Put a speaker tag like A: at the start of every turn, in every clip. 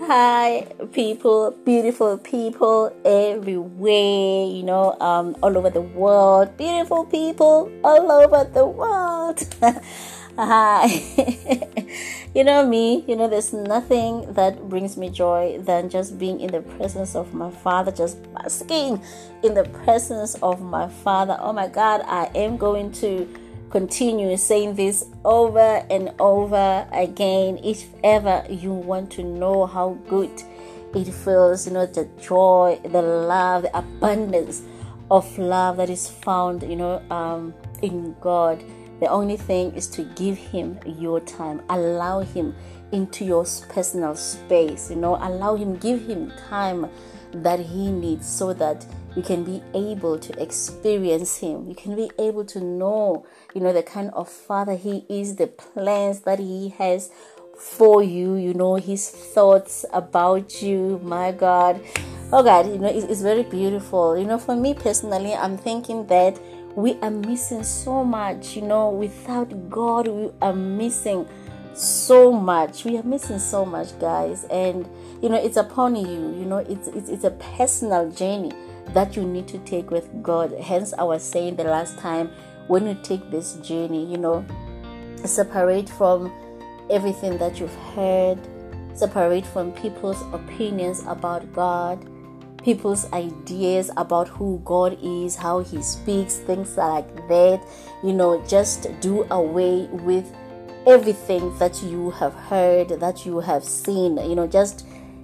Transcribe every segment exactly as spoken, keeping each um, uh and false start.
A: Hi, people, beautiful people everywhere, you know, um, all over the world. Beautiful people all over the world. Hi. You know me, you know, there's nothing that brings me joy than just being in the presence of my Father, just basking in the presence of my Father. Oh my God, I am going to continue saying this over and over again. If ever you want to know how good it feels, you know, the joy, the love, the abundance of love that is found, you know, um, in God. The only thing is to give Him your time. Allow Him into your personal space, you know, allow Him, give Him time that He needs so that you can be able to experience Him. You can be able to know, you know, the kind of Father He is, the plans that He has for you, you know, His thoughts about you. My God. Oh God, you know, it's, it's very beautiful. You know, for me personally, I'm thinking that we are missing so much, you know, without God, we are missing so much. We are missing so much, guys. And, you know, it's upon you, you know, it's, it's, it's a personal journey that you need to take with God. Hence, I was saying the last time, when you take this journey, you know, separate from everything that you've heard, separate from people's opinions about God, people's ideas about who God is, how He speaks, things like that. You know, just do away with everything that you have heard, that you have seen. You know, just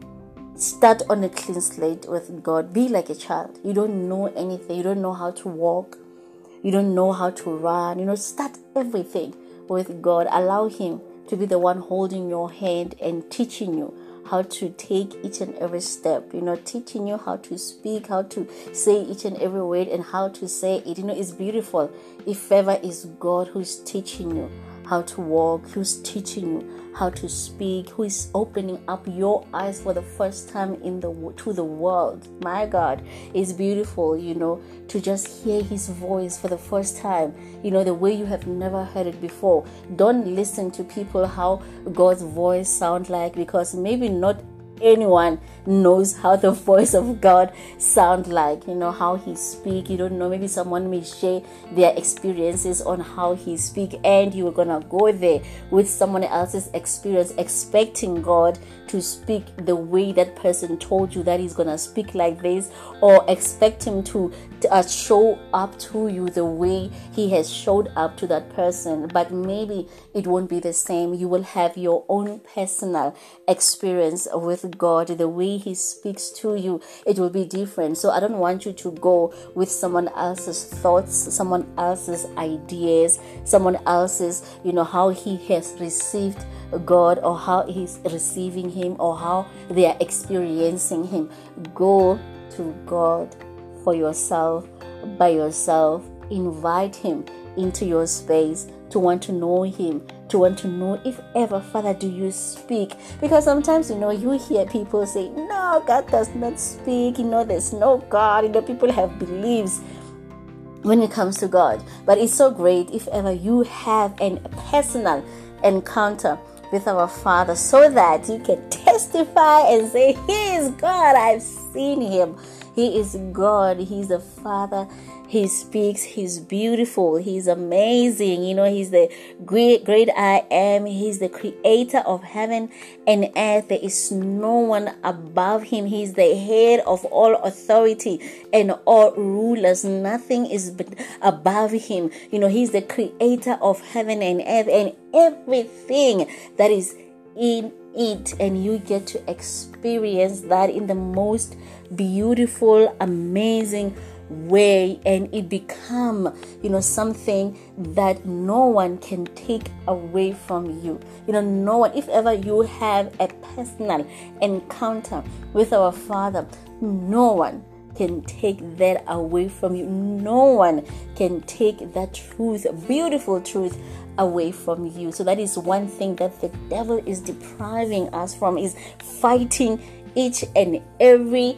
A: start on a clean slate with God. Be like a child. You don't know anything. You don't know how to walk. You don't know how to run. You know, start everything with God. Allow Him to be the one holding your hand and teaching you how to take each and every step, you know, teaching you how to speak, how to say each and every word and how to say it. You know, it's beautiful if ever is God who's teaching you how to walk, who's teaching you how to speak, who is opening up your eyes for the first time in the to the world. My God, it's beautiful, you know, to just hear His voice for the first time, you know, the way you have never heard it before. Don't listen to people how God's voice sounds like, because maybe not anyone knows how the voice of God sound like, you know, how He speak. You don't know, maybe someone may share their experiences on how He speak, and you're gonna go there with someone else's experience, expecting God to speak the way that person told you that He's gonna speak like this, or expect Him to, to uh, show up to you the way He has showed up to that person. But maybe it won't be the same. You will have your own personal experience with God. The way He speaks to you, it will be different. So I don't want you to go with someone else's thoughts, someone else's ideas, someone else's, you know, how he has received God, or how He's receiving Him, or how they are experiencing Him. Go to God for yourself, by yourself. Invite Him into your space to want to know Him, to want to know if ever, Father, do you speak? Because sometimes, you know, you hear people say, no, God does not speak, you know, there's no God, you know, people have beliefs when it comes to God. But it's so great if ever you have a personal encounter with our Father, so that you can testify and say, He is God, I've seen Him. He is God. He's the Father. He speaks. He's beautiful. He's amazing. You know, He's the great, great I am. He's the creator of heaven and earth. There is no one above Him. He's the head of all authority and all rulers. Nothing is above Him. You know, He's the creator of heaven and earth and everything that is in it, and you get to experience that in the most beautiful, amazing way, and it become, you know, something that no one can take away from you. You know, no one, if ever you have a personal encounter with our Father, no one can take that away from you. No one can take that truth, beautiful truth, away from you. So that is one thing that the devil is depriving us from, is fighting each and every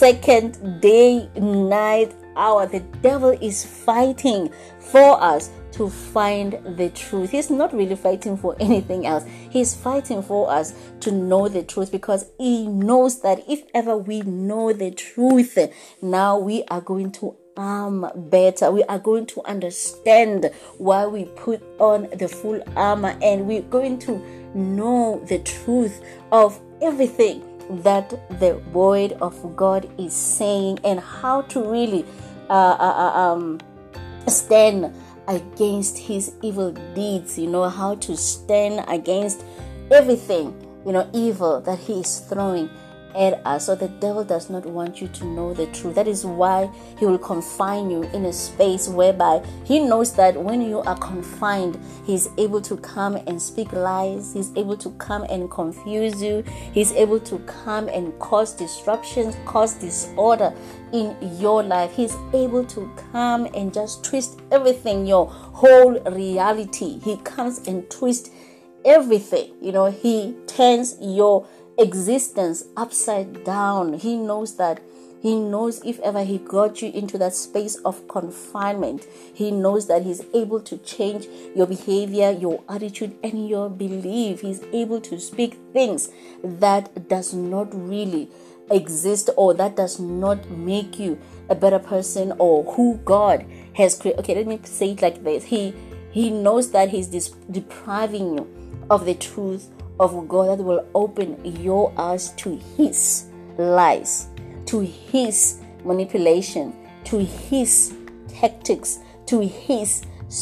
A: second, day, night, hour. The devil is fighting for us to find the truth. He's not really fighting for anything else. He's fighting for us to know the truth, because he knows that if ever we know the truth, now we are going to arm better. We are going to understand why we put on the full armor, and we're going to know the truth of everything that the word of God is saying, and how to really uh, uh, um, stand against his evil deeds. You know, how to stand against everything, you know, evil that he is throwing at us. So the devil does not want you to know the truth. That is why he will confine you in a space whereby he knows that when you are confined, he's able to come and speak lies. He's able to come and confuse you. He's able to come and cause disruptions, cause disorder in your life. He's able to come and just twist everything, your whole reality. He comes and twists everything. You know, he turns your existence upside down. He knows that. He knows if ever he got you into that space of confinement, he knows that he's able to change your behavior, your attitude, and your belief. He's able to speak things that does not really exist, or that does not make you a better person, or who God has created. Okay, let me say it like this. He he knows that he's dis- depriving you of the truth of God that will open your eyes to his lies, to his manipulation, to his tactics, to his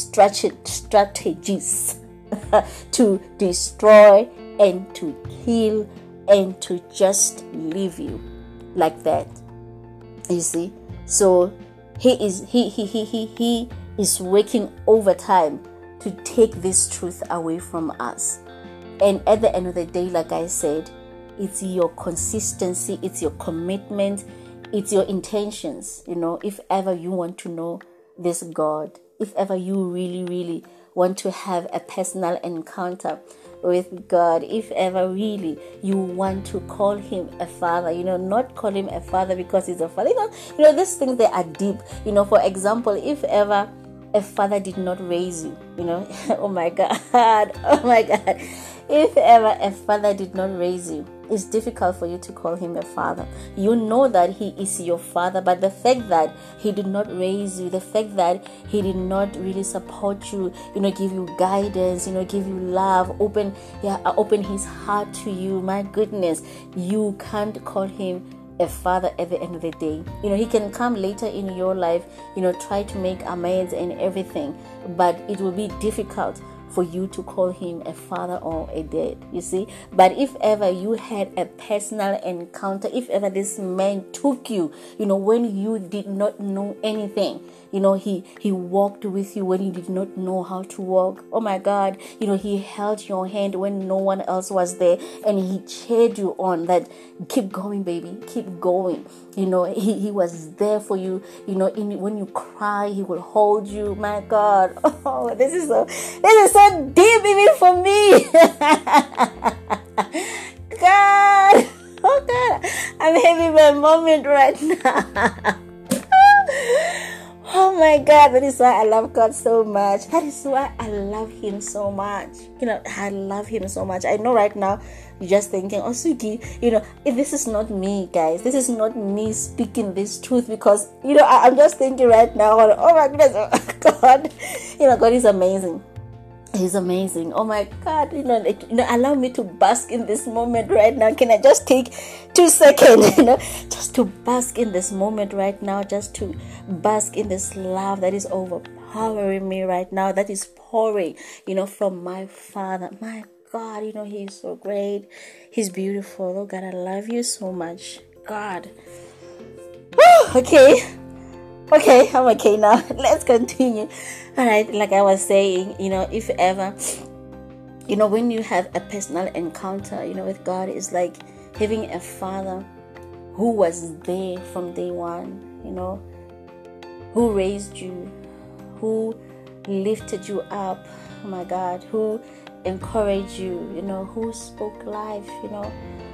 A: strategies to destroy and to kill and to just leave you like that. You see? So he is he he he he, he is working overtime to take this truth away from us. And at the end of the day, like I said, it's your consistency, it's your commitment, it's your intentions. You know, if ever you want to know this God, if ever you really, really want to have a personal encounter with God, if ever really you want to call him a father, you know, not call him a father because he's a father. You know, you know these things, they are deep. You know, for example, if ever a father did not raise you, you know, oh my God, oh my God. If ever a father did not raise you, it's difficult for you to call him a father. You know that he is your father, but the fact that he did not raise you, the fact that he did not really support you, you know, give you guidance, you know, give you love, open, yeah, open his heart to you, my goodness, you can't call him a father at the end of the day. You know, he can come later in your life, you know, try to make amends and everything, but it will be difficult for you to call him a father or a dad, you see. But if ever you had a personal encounter, if ever this man took you, you know, when you did not know anything, you know, he he walked with you when you did not know how to walk. Oh my God, you know, he held your hand when no one else was there, and he cheered you on that, keep going, baby, keep going. You know, he, he was there for you. You know, in, when you cry, he will hold you. My God, oh, this is so, this is so deep even for me. God, oh God, I'm having my moment right now. Oh my God, that is why I love God so much. That is why I love him so much. You know, I love him so much. I know right now you're just thinking, oh Suki, you know, if this is not me, guys, this is not me speaking this truth, because, you know, I, I'm just thinking right now, oh my goodness, oh God, you know, God is amazing. He's amazing. Oh my God, you know, like, you know, allow me to bask in this moment right now. Can I just take two seconds, you know, just to bask in this moment right now, just to bask in this love that is overpowering me right now, that is pouring, you know, from my Father. My God, you know, he is so great. He's beautiful. Oh God, I love you so much. God. Woo, okay. Okay, I'm okay now. Let's continue. All right, like I was saying, you know, if ever, you know, when you have a personal encounter, you know, with God, it's like having a father who was there from day one, you know, who raised you, who lifted you up, oh my God, who encouraged you, you know, who spoke life, you know,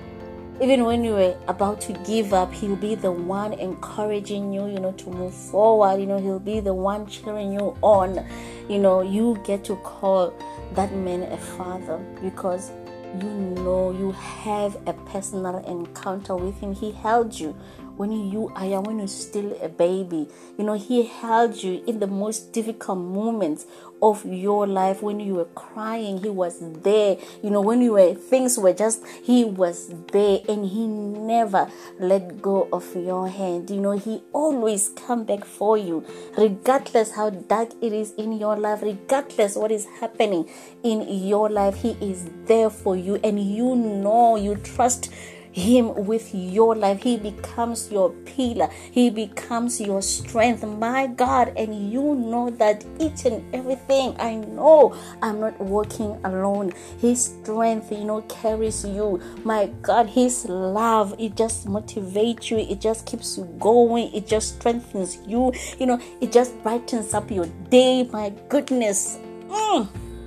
A: Even when you were about to give up, he'll be the one encouraging you, you know, to move forward. You know, he'll be the one cheering you on. You know, you get to call that man a father because you know you have a personal encounter with him. He held you when you are young, when you're still a baby. You know, he held you in the most difficult moments of your life. When you were crying, he was there. You know, when you were, things were just, he was there, and he never let go of your hand. You know, he always come back for you, regardless how dark it is in your life, regardless what is happening in your life. He is there for you, and you know, you trust him with your life. He becomes your pillar. He becomes your strength, my God. And you know that each and everything, I know I'm not walking alone. His strength, you know, carries you, my God. His love, it just motivates you. It just keeps you going. It just strengthens you. You know, it just brightens up your day. My goodness. Mm.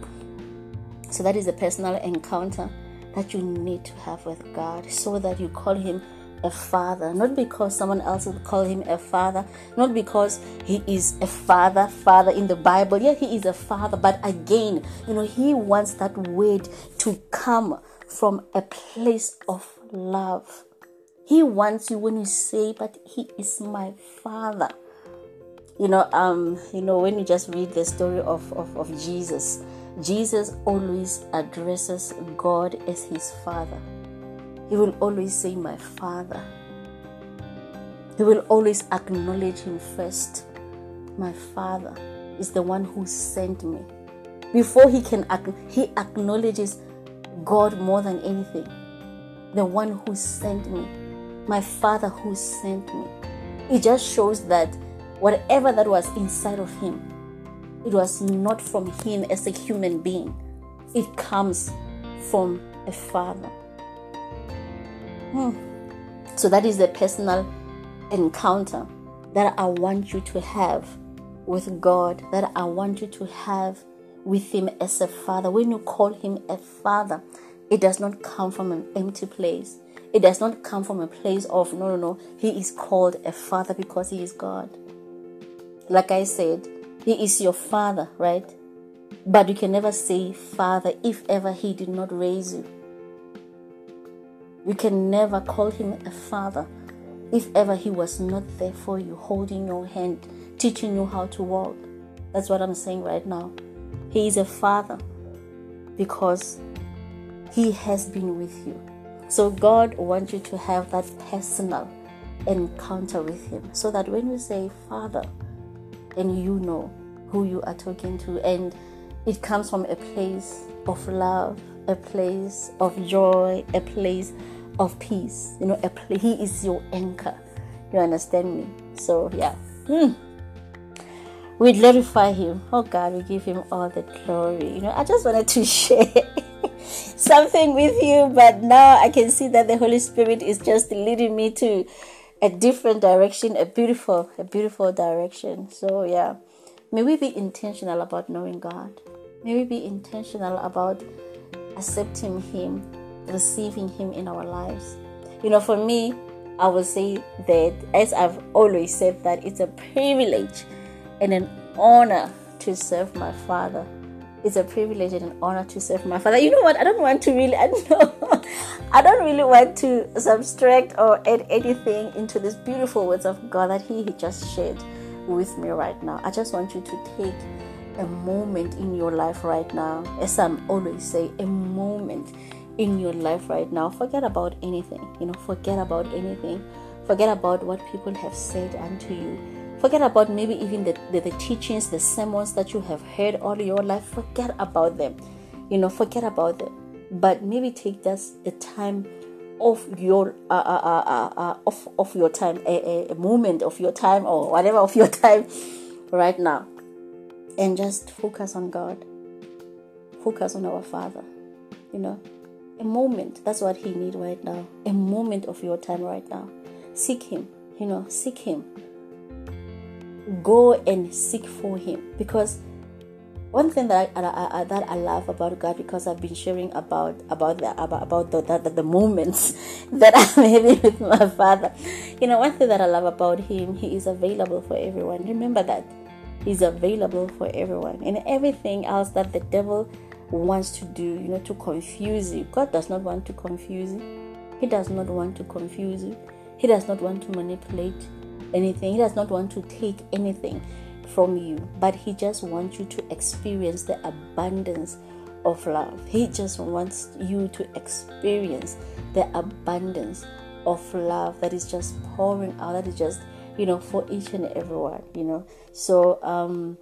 A: So that is a personal encounter that you need to have with God, so that you call him a father, not because someone else will call him a father, not because he is a father, father in the Bible. Yeah, he is a father, but again, you know, he wants that word to come from a place of love. He wants you when you say, but he is my father. You know, um, you know, when you just read the story of, of, of Jesus, Jesus always addresses God as his father. He will always say, my father. He will always acknowledge him first. My father is the one who sent me. Before he can, he acknowledges God more than anything. The one who sent me. My father who sent me. It just shows that whatever that was inside of him, it was not from him as a human being. It comes from a father. Hmm. So that is the personal encounter that I want you to have with God, that I want you to have with him as a father. When you call him a father, it does not come from an empty place. It does not come from a place of, no, no, no, he is called a father because he is God. Like I said, he is your father, right? But you can never say father if ever he did not raise you. You can never call him a father if ever he was not there for you, holding your hand, teaching you how to walk. That's what I'm saying right now. He is a father because he has been with you. So God wants you to have that personal encounter with him, so that when you say father, and you know who you are talking to, and it comes from a place of love, a place of joy, a place of peace. You know, a pl- he is your anchor. You understand me? So yeah, hmm. we glorify him. Oh God, we give him all the glory. You know, I just wanted to share something with you, but now I can see that the Holy Spirit is just leading me to a different direction, a beautiful, a beautiful direction. So yeah, may we be intentional about knowing God. May we be intentional about accepting him, receiving him in our lives. You know, for me, I would say that, as I've always said, that it's a privilege and an honor to serve my Father. It's a privilege and an honor to serve my Father. You know what? I don't want to really, I don't know. I don't really want to subtract or add anything into these beautiful words of God that he just shared with me right now. I just want you to take a moment in your life right now. As I'm always say, a moment in your life right now. Forget about anything. You know, forget about anything. Forget about what people have said unto you. Forget about maybe even the, the, the teachings, the sermons that you have heard all your life. Forget about them. You know, forget about them. But maybe take just a time of your uh, uh, uh, uh, uh, of of your time, a, a moment of your time, or whatever of your time right now, and just focus on God. Focus on our Father. You know, a moment. That's what he needs right now. A moment of your time right now. Seek him. You know, seek him. Go and seek for him, because one thing that I, I, I that I love about God, because I've been sharing about about the about, about the, the the moments that I'm having with my Father. You know, one thing that I love about Him, He is available for everyone. Remember that He's available for everyone, and everything else that the devil wants to do, you know, to confuse you. God does not want to confuse you. He does not want to confuse you. He does not want to manipulate anything. He does not want to take anything from you, but He just wants you to experience the abundance of love. He just wants you to experience the abundance of love that is just pouring out, that is just, you know, for each and everyone, you know. So um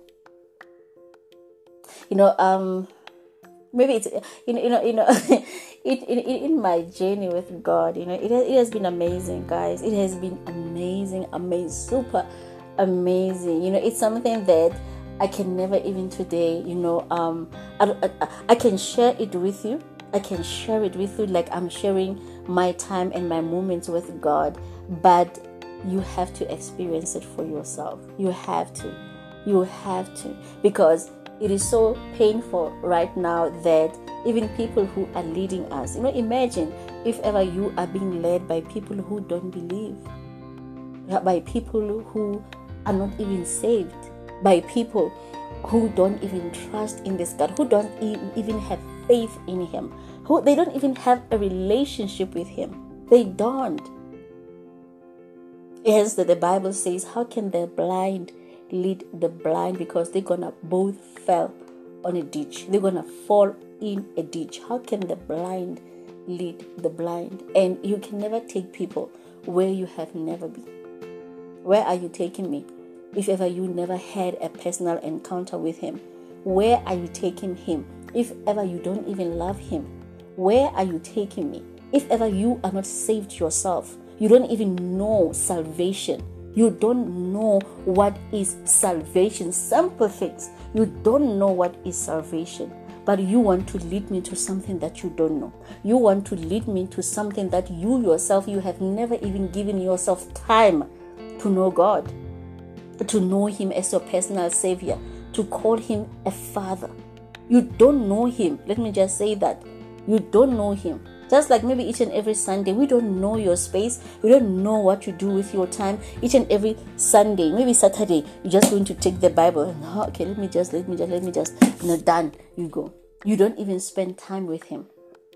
A: you know um maybe it's you know you know you know it, in, in my journey with God, you know, it has, it has been amazing, guys. It has been amazing, amazing, super amazing. You know, it's something that I can never even today, you know, um, I, I, I can share it with you. I can share it with you like I'm sharing my time and my moments with God, but you have to experience it for yourself. You have to. You have to. Because it is so painful right now that even people who are leading us, you know, imagine if ever you are being led by people who don't believe, by people who are not even saved, by people who don't even trust in this God, who don't even have faith in Him, who they don't even have a relationship with Him. They don't. Hence that the Bible says, how can the blind lead the blind? Because they're gonna both fall on a ditch. They're gonna fall in a ditch. How can the blind lead the blind? And you can never take people where you have never been. Where are you taking me? If ever you never had a personal encounter with Him, where are you taking Him? If ever you don't even love Him, where are you taking me? If ever you are not saved yourself, you don't even know salvation. You don't know what is salvation. Simple things. You don't know what is salvation. But you want to lead me to something that you don't know. You want to lead me to something that you yourself, you have never even given yourself time to know God, to know Him as your personal Savior, to call Him a Father. You don't know Him. Let me just say that. You don't know Him. Just like maybe each and every Sunday, we don't know your space. We don't know what you do with your time. Each and every Sunday, maybe Saturday, you're just going to take the Bible and, oh, okay, let me just, let me just, let me just, you know, done. You go. You don't even spend time with Him.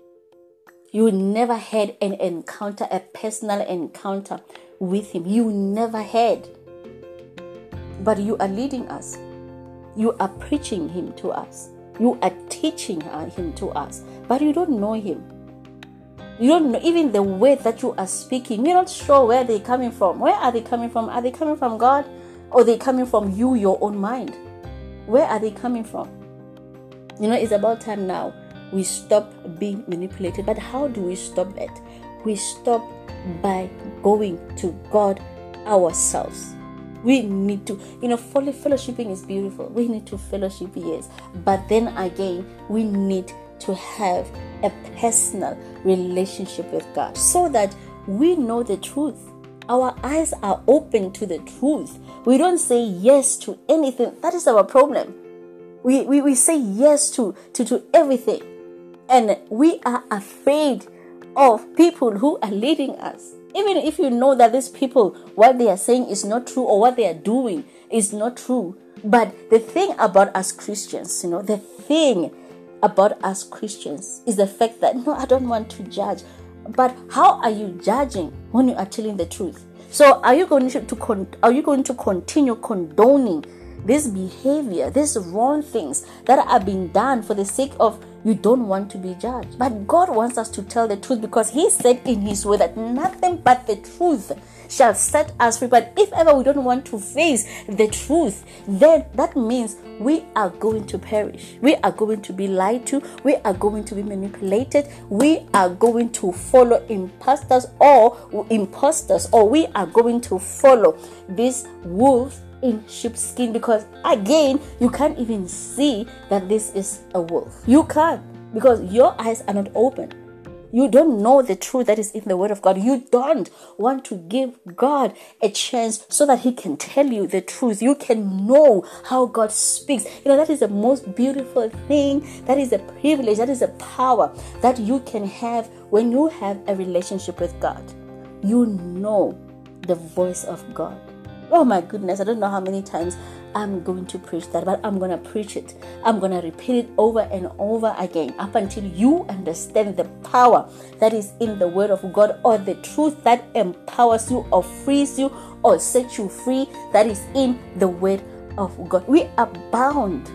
A: You never had an encounter, a personal encounter with Him. You never had. But you are leading us. You are preaching Him to us. You are teaching Him to us. But you don't know Him. You don't know even the way that you are speaking. You're not sure where they're coming from. Where are they coming from? Are they coming from God? Or are they coming from you, your own mind? Where are they coming from? You know, it's about time now we stop being manipulated. But how do we stop that? We stop by going to God ourselves. We need to, you know, fellowshipping is beautiful. We need to fellowship, yes. But then again, we need to have a personal relationship with God so that we know the truth. Our eyes are open to the truth. We don't say yes to anything. That is our problem. We, we, we say yes to, to, to everything. And we are afraid of people who are leading us. Even if you know that these people, what they are saying is not true, or what they are doing is not true. But the thing about us Christians, you know, the thing about us Christians is the fact that, no, I don't want to judge. But how are you judging when you are telling the truth? So are you going to, to con- are you going to continue condoning this behavior, these wrong things that are being done for the sake of you don't want to be judged? But God wants us to tell the truth, because He said in His word that nothing but the truth shall set us free. But if ever we don't want to face the truth, then that means we are going to perish. We are going to be lied to. We are going to be manipulated. We are going to follow imposters or imposters, or we are going to follow these wolves in sheepskin, because again, you can't even see that this is a wolf. You can't, because your eyes are not open. You don't know the truth that is in the Word of God. You don't want to give God a chance so that He can tell you the truth. You can know how God speaks. You know, that is the most beautiful thing. That is a privilege. That is a power that you can have when you have a relationship with God. You know the voice of God. Oh my goodness, I don't know how many times I'm going to preach that, but I'm going to preach it. I'm going to repeat it over and over again up until you understand the power that is in the Word of God, or the truth that empowers you or frees you or sets you free that is in the Word of God. We are bound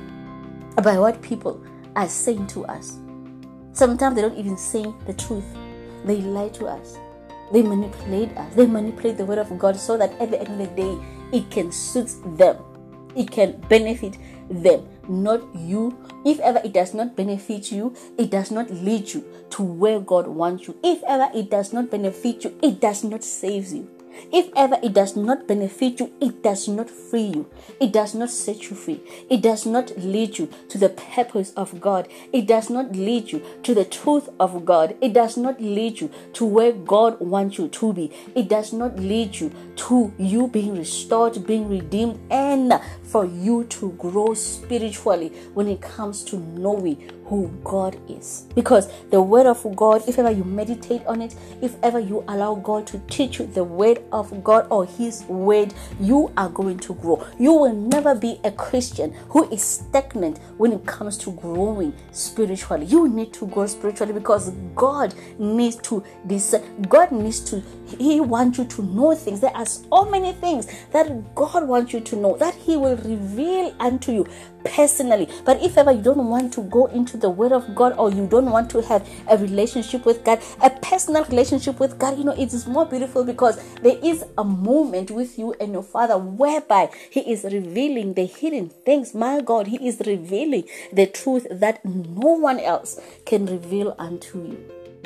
A: by what people are saying to us. Sometimes they don't even say the truth. They lie to us. They manipulate us. They manipulate the Word of God so that at the end of the day, it can suit them. It can benefit them, not you. If ever it does not benefit you, it does not lead you to where God wants you. If ever it does not benefit you, it does not save you. If ever it does not benefit you, it does not free you. It does not set you free. It does not lead you to the purpose of God. It does not lead you to the truth of God. It does not lead you to where God wants you to be. It does not lead you to you being restored, being redeemed, and for you to grow spiritually when it comes to knowing who God is. Because the Word of God, if ever you meditate on it, if ever you allow God to teach you the Word of God or His Word, you are going to grow. You will never be a Christian who is stagnant when it comes to growing spiritually. You need to grow spiritually because God needs to discern. God needs to, He wants you to know things. There are so many things that God wants you to know that He will reveal unto you personally. But if ever you don't want to go into the Word of God, or you don't want to have a relationship with God, a personal relationship with God, you know, it is more beautiful because there is a moment with you and your Father whereby He is revealing the hidden things. My God, He is revealing the truth that no one else can reveal unto you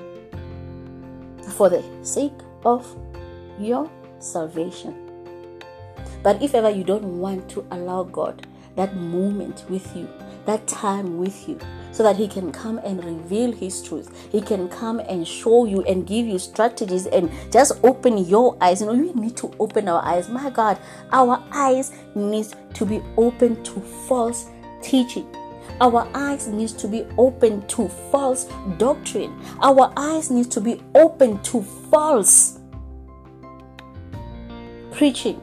A: for the sake of your salvation. But if ever you don't want to allow God that moment with you, that time with you, so that He can come and reveal His truth, He can come and show you and give you strategies and just open your eyes. You know, we need to open our eyes. My God, our eyes need to be open to false teaching. Our eyes need to be open to false doctrine. Our eyes need to be open to false preaching.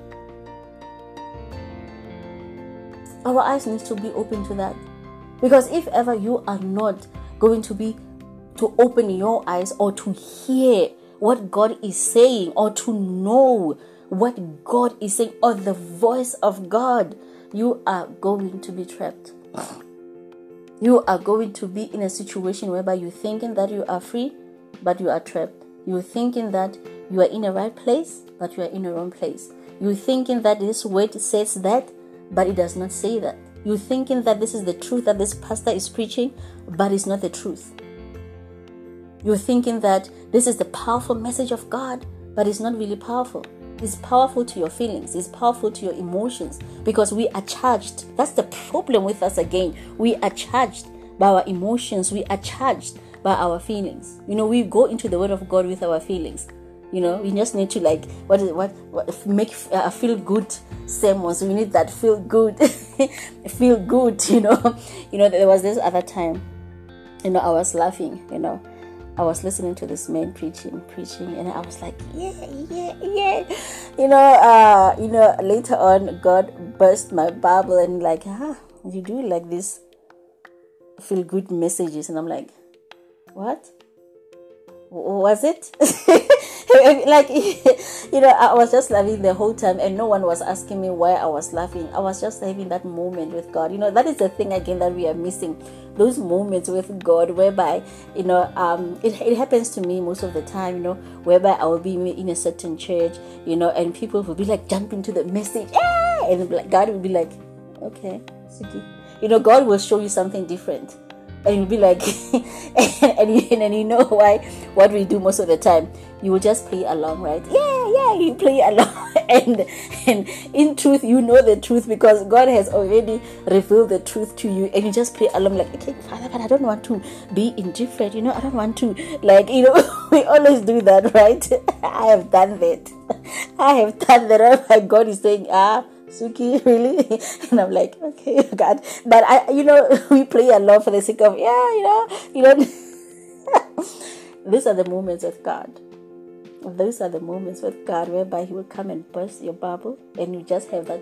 A: Our eyes need to be open to that. Because if ever you are not going to be to open your eyes or to hear what God is saying, or to know what God is saying, or the voice of God, you are going to be trapped. You are going to be in a situation whereby you're thinking that you are free, but you are trapped. You're thinking that you are in the right place, but you are in the wrong place. You're thinking that this word says that, but it does not say that. You're thinking that this is the truth that this pastor is preaching, but it's not the truth. You're thinking that this is the powerful message of God, but it's not really powerful. It's powerful to your feelings. It's powerful to your emotions, because we are charged. That's the problem with us again. We are charged by our emotions. We are charged by our feelings. You know, we go into the Word of God with our feelings. You know, we just need to like what is what, what make a uh, feel good sermons. We need that feel good, feel good. You know, you know. There was this other time, you know, I was laughing. You know, I was listening to this man preaching, preaching, and I was like, yeah, yeah, yeah. You know, uh, you know. Later on, God burst my Bible and like, ah, you do like this feel good messages, and I'm like, what? Was it? Like, you know, I was just laughing the whole time, and no one was asking me why I was laughing. I was just having that moment with God. You know, that is the thing again that we are missing. Those moments with God whereby, you know, um, it, it happens to me most of the time, you know, whereby I will be in a certain church, you know, and people will be like jumping to the message, yeah! And like God will be like, okay, Suki. You know, God will show you something different. and you'll be like, and, and, you, and you know why, what we do most of the time, you will just play along, right? Yeah, yeah, you play along. and and in truth, you know the truth because God has already revealed the truth to you, and you just play along like, okay, Father, but I don't want to be indifferent, you know, I don't want to, like, you know, we always do that, right? I have done that. I have done that. Oh my God is saying, ah, Suki, really? And I'm like, okay, God. But I, you know, we play along for the sake of, yeah, you know, you know. These are the moments with God. Those are the moments with God whereby He will come and burst your bubble, and you just have that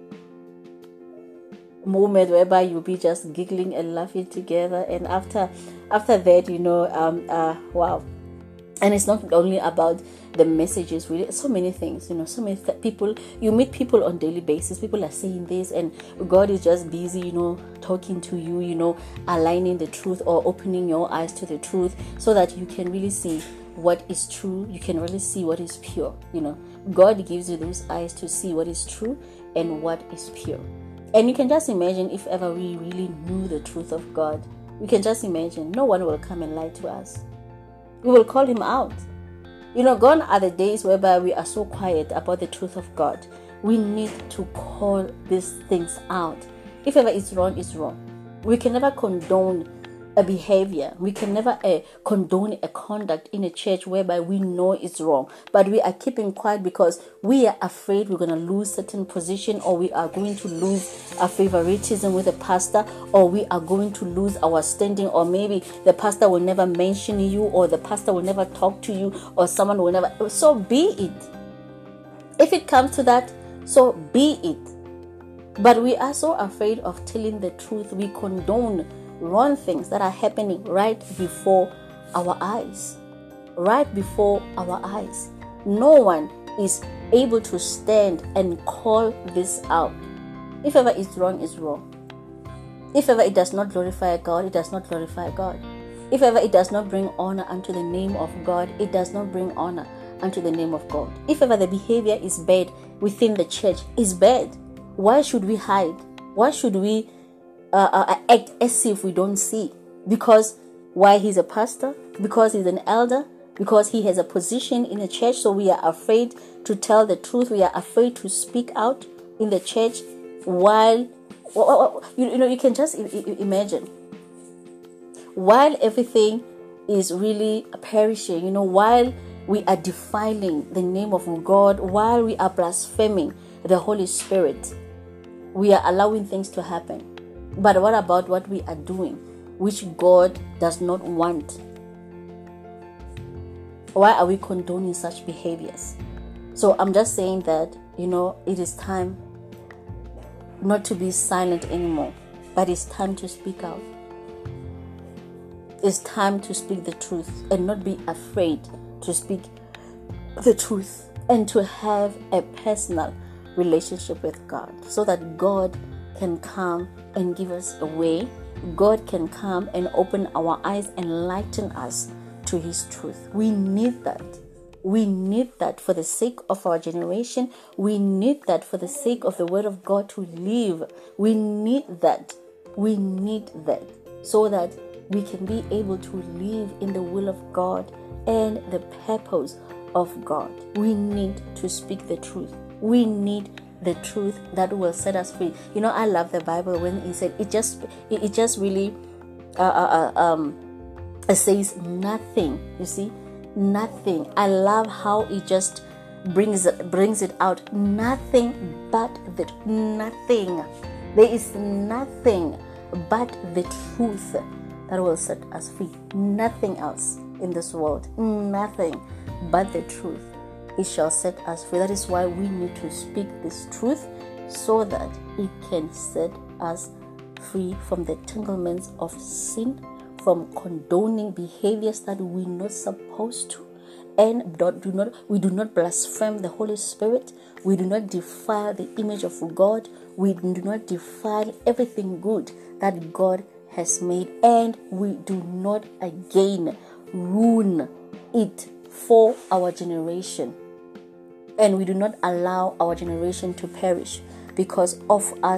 A: moment whereby you'll be just giggling and laughing together. And after, after that, you know, um, uh, wow. And it's not only about the messages, really, so many things, you know, so many th- people, you meet people on daily basis, people are saying this, and God is just busy, you know, talking to you, you know, aligning the truth or opening your eyes to the truth so that you can really see what is true, you can really see what is pure, you know. God gives you those eyes to see what is true and what is pure. And you can just imagine if ever we really knew the truth of God, we can just imagine no one will come and lie to us. We will call Him out. You know, gone are the days whereby we are so quiet about the truth of God. We need to call these things out. If ever it's wrong, it's wrong. We can never condone a behavior. We can never uh, condone a conduct in a church whereby we know it's wrong. But we are keeping quiet because we are afraid we're going to lose certain position, or we are going to lose our favoritism with the pastor, or we are going to lose our standing, or maybe the pastor will never mention you, or the pastor will never talk to you, or someone will never. So be it. If it comes to that, so be it. But we are so afraid of telling the truth. We condone wrong things that are happening right before our eyes. Right before our eyes. No one is able to stand and call this out. If ever it's wrong, it's wrong. If ever it does not glorify God, it does not glorify God. If ever it does not bring honor unto the name of God, it does not bring honor unto the name of God. If ever the behavior is bad within the church, is bad. Why should we hide? Why should we uh, uh, act as if we don't see? Because why? He's a pastor? Because he's an elder? Because he has a position in the church, so we are afraid to tell the truth. We are afraid to speak out in the church. While you, you know, you can just imagine, while everything is really perishing, you know, while we are defiling the name of God, while we are blaspheming the Holy Spirit, we are allowing things to happen. But what about what we are doing, which God does not want? Why are we condoning such behaviors? So I'm just saying that, you know, it is time not to be silent anymore, but it's time to speak out. It's time to speak the truth and not be afraid to speak the truth, and to have a personal relationship with God, so that God can come and give us a way. God can come and open our eyes and enlighten us to His truth. We need that. We need that for the sake of our generation. We need that for the sake of the Word of God to live. We need that. We need that so that we can be able to live in the will of God and the purpose of God. We need to speak the truth. We need the truth that will set us free. You know, I love the Bible when it said it just it, it just really uh, uh, uh, um it says nothing. You see, nothing. I love how it just brings it brings it out. Nothing but the nothing. There is nothing but the truth that will set us free. Nothing else in this world. Nothing but the truth. It shall set us free. That is why we need to speak this truth, so that it can set us free from the entanglements of sin, from condoning behaviors that we're not supposed to, and do not we do not blaspheme the Holy Spirit. We do not defile the image of God. We do not defile everything good that God has made, and we do not again ruin it for our generation. And we do not allow our generation to perish because of us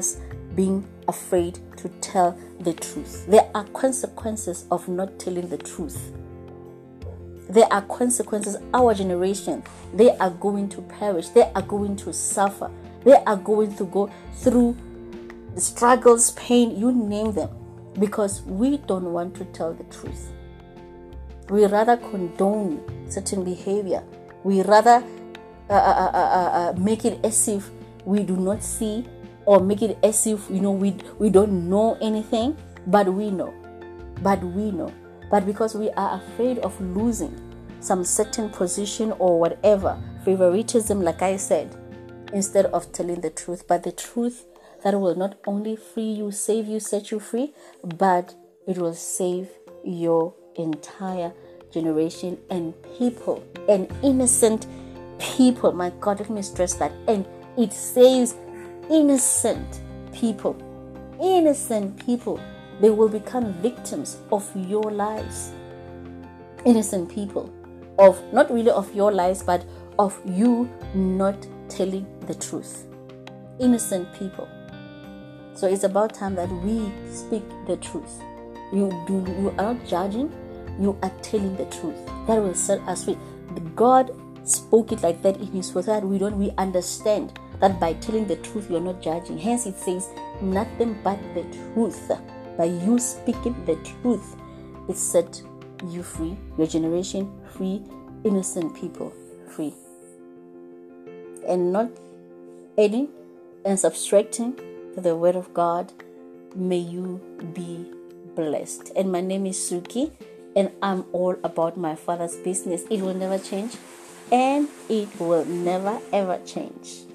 A: being afraid to tell the truth. There are consequences of not telling the truth. There are consequences. Our generation, they are going to perish. They are going to suffer. They are going to go through struggles, pain, you name them, because we don't want to tell the truth. We rather condone certain behavior. We rather uh, uh, uh, uh, uh, make it as if we do not see, or make it as if, you know, we we don't know anything, but we know. But we know. But because we are afraid of losing some certain position or whatever, favoritism, like I said, instead of telling the truth. But the truth that will not only free you, save you, set you free, but it will save your entire generation and people, and innocent people. My God, let me stress that. And it saves innocent people. Innocent people. They will become victims of your lies. Innocent people. Of, not really of your lies, but of you not telling the truth. Innocent people. So it's about time that we speak the truth. You do. You are not judging. You are telling the truth. That will set us free. God spoke it like that in His word, that we don't. We understand that by telling the truth, you're not judging. Hence, it says nothing but the truth. By you speaking the truth, it set you free, your generation free, innocent people free, and not adding and subtracting to the word of God. May you be blessed. And my name is Suki, and I'm all about my Father's business. It will never change, and it will never ever change.